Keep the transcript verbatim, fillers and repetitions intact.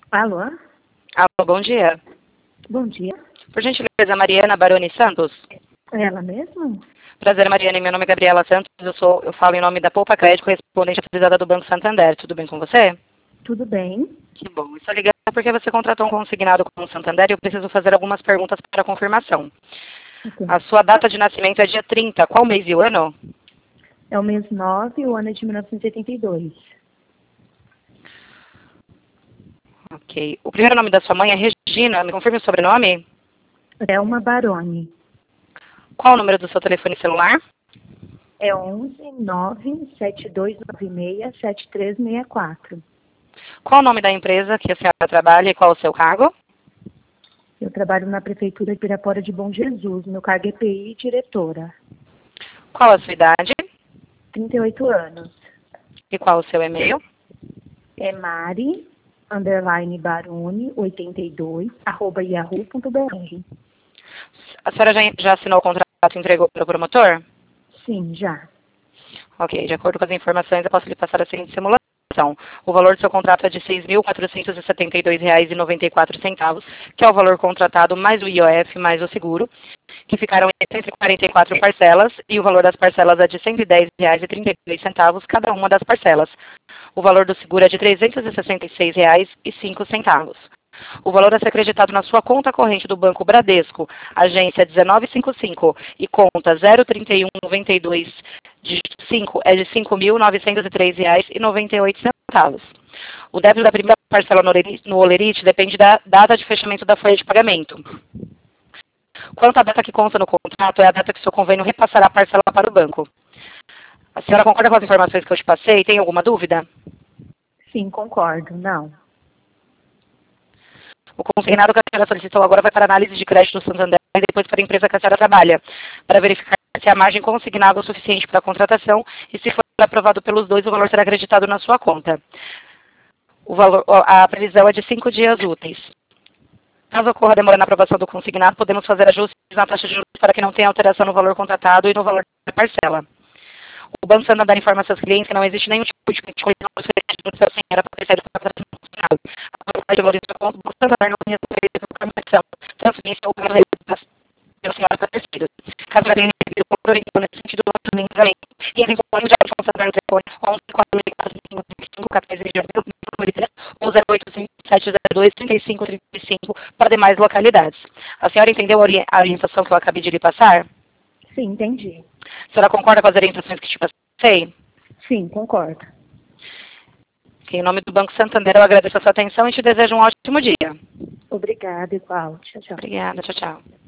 Alô? Alô, bom dia. Bom dia. Por gentileza, Mariana Baroni Santos. É ela mesma? Prazer, Mariana. Meu nome é Gabriela Santos. Eu, sou, eu falo em nome da Poupa Crédito, correspondente autorizada do Banco Santander. Tudo bem com você? Tudo bem. Que bom. Estou ligando porque você contratou um consignado com o Santander e eu preciso fazer algumas perguntas para confirmação. Ok. A sua data de nascimento é dia trinta. Qual mês e o ano? É o mês nove e o ano é de mil novecentos e oitenta e dois. Ok. O primeiro nome da sua mãe é Regina. Me confirme o sobrenome? Thelma Baroni. Qual o número do seu telefone celular? É onze nove sete dois nove seis sete três seis quatro. Qual o nome da empresa que a senhora trabalha e qual o seu cargo? Eu trabalho na Prefeitura de Pirapora de Bom Jesus. Meu cargo é P I e diretora. Qual a sua idade? trinta e oito anos. E qual o seu e-mail? É Mari, underline Baroni, oitenta e dois, arroba yahoo ponto br. A senhora já, já assinou o contrato e entregou para o promotor? Sim, já. Ok, de acordo com as informações, eu posso lhe passar a seguinte simulação. O valor do seu contrato é de seis mil quatrocentos e setenta e dois reais e noventa e quatro centavos, que é o valor contratado mais o I O F mais o seguro, que ficaram em cento e quarenta e quatro parcelas, e o valor das parcelas é de cento e dez reais e trinta e dois centavos cada uma das parcelas. O valor do seguro é de trezentos e sessenta e seis reais e cinco centavos. O valor a ser acreditado na sua conta corrente do Banco Bradesco, agência dezenove cinquenta e cinco e conta zero trinta e um noventa e dois dígito cinco é de cinco mil novecentos e três reais e noventa e oito centavos. O débito da primeira parcela no Olerite depende da data de fechamento da folha de pagamento. Quanto à data que consta no contrato, é a data que o seu convênio repassará a parcela para o banco. A senhora concorda com as informações que eu te passei? Tem alguma dúvida? Sim, concordo. Não. O consignado que a senhora solicitou agora vai para análise de crédito do Santander e depois para a empresa que a senhora trabalha, para verificar se a margem consignada é o suficiente para a contratação e, se for aprovado pelos dois, o valor será acreditado na sua conta. O valor, a previsão é de cinco dias úteis. Caso ocorra demora na aprovação do consignado, podemos fazer ajustes na taxa de juros para que não tenha alteração no valor contratado e no valor da parcela. O Banco Santander informa seus clientes que não existe nenhum tipo de colisão dos créditos do seu senhora para ter saído da contratação consignado. A de valor em sua conta, o Banco Santander não recebe informação, transferência ou pagamento pela senhora para terceiros. Caso ela tenha recebido o orientação nesse sentido, o nosso encaminhamento. E entre em contato já de Santander no telefone onze quatro mil quatrocentos e cinquenta e cinco, catorze de abril, ou zero oito cinco sete zero dois trinta e cinco trinta e cinco para demais localidades. A senhora entendeu a orientação que eu acabei de lhe passar? Sim, entendi. A senhora concorda com as orientações que te passei? Sim, concordo. Em nome do Banco Santander, eu agradeço a sua atenção e te desejo um ótimo dia. Obrigada, igual. Tchau, tchau. Obrigada, tchau, tchau.